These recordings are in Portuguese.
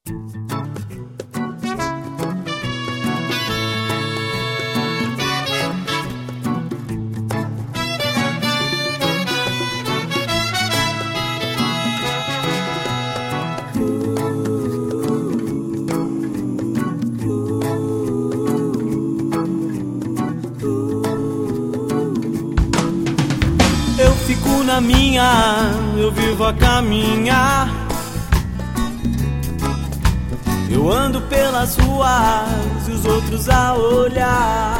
Eu fico na minha, eu vivo a caminhar. Eu ando pelas ruas e os outros a olhar.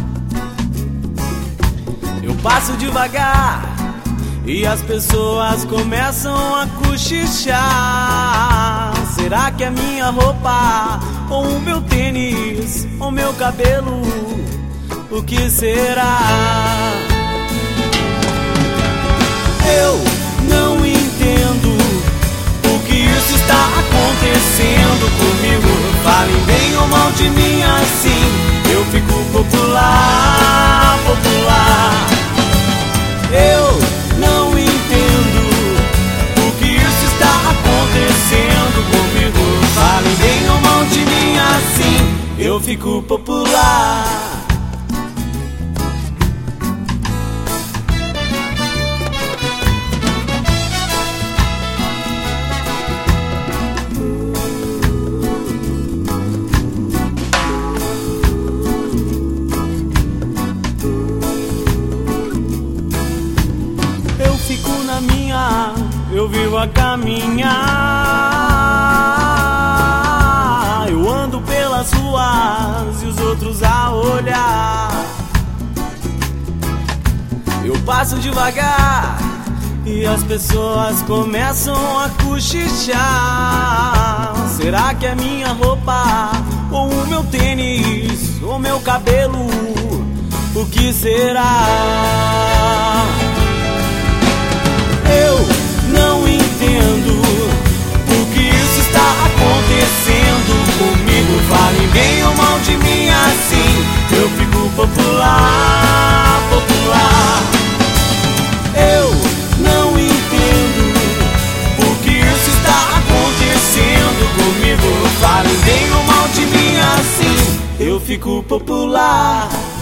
Eu passo devagar e as pessoas começam a cochichar. Será que é minha roupa, ou o meu tênis, ou meu cabelo? O que será? Eu não entendo o que isso está acontecendo comigo. Falem bem ou mal de mim assim, eu fico popular, popular. Eu não entendo o que isso está acontecendo comigo. Falem bem ou mal de mim assim, eu fico popular. Fico na minha, eu vivo a caminhar. Eu ando pelas ruas e os outros a olhar. Eu passo devagar e as pessoas começam a cochichar. Será que é minha roupa, ou o meu tênis, ou meu cabelo? O que será? Eu não entendo o que isso está acontecendo comigo. Falem bem ou mal de mim assim, eu fico popular, popular. Eu não entendo o que isso está acontecendo comigo. Falem bem ou mal de mim assim, eu fico popular.